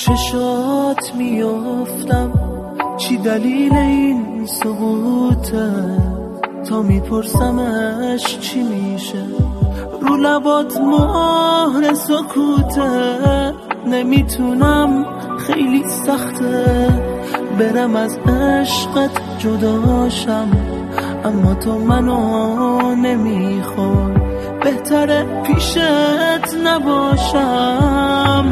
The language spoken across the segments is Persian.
چشات میافتم چی دلیل این سقوطه، تا میپرسمش چی میشه رو لبات مهر سکوته. نمیتونم خیلی سخته برم از عشقت جداشم، اما تو منو نمیخوای، بهتره پیشت نباشم.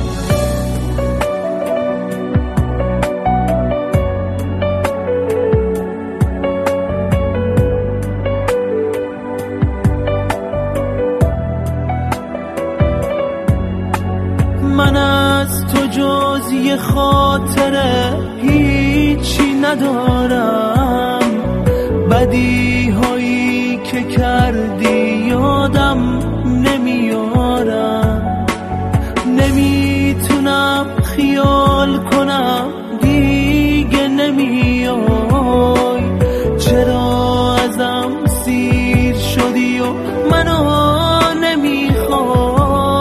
من از تو جز یه خاطره هیچی ندارم، بدی هایی که کردی یادم نمیارم. نمیتونم خیال کنم دیگه نمیای، چرا ازم سیر شدی و منو نمیخوای.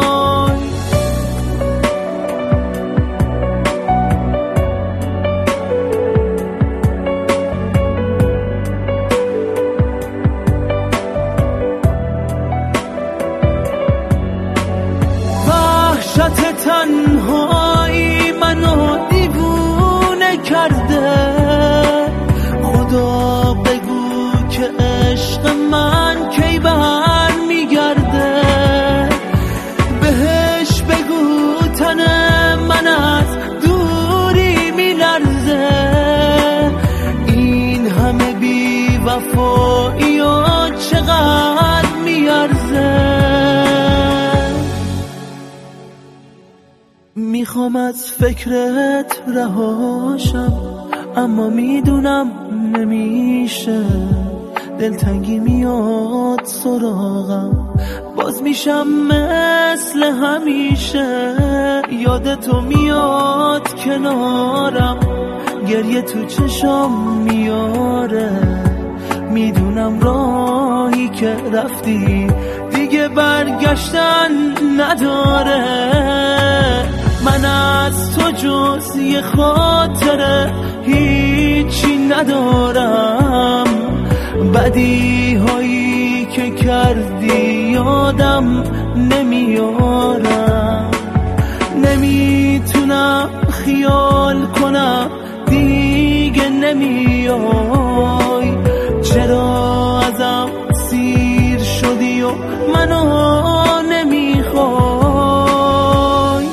وحشت تنهایی منو دیوونه کرده، خدا بگو که عشق من کی بر میگرده. بهش بگو تن من از دوری میلرزه، این همه بی وفایی و چقدر میارزه. میخوام از فکرت رهاشم، اما میدونم نمیشه، دلتنگی میاد سراغم، باز میشم مثل همیشه. یادتو میاد کنارم، گریه تو چشام میاره، میدونم راهی که رفتی دیگه برگشتن نداره. من از تو جز یه خاطره هیچی ندارم، بدی هایی که کردی یادم نمیارم. نمیتونم خیال کنم دیگه نمیای، چرا ازم سیر شدی و منو نمیخوای.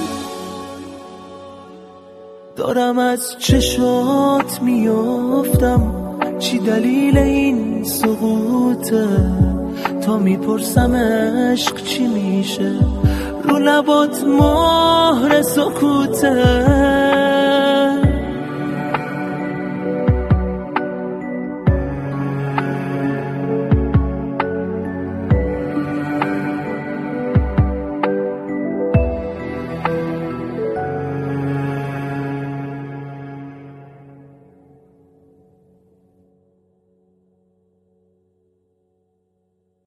دارم از چشات میافتم چی دلیل این سقوطه، تا میپرسم عشق چی میشه رو لبات مهر سکوته.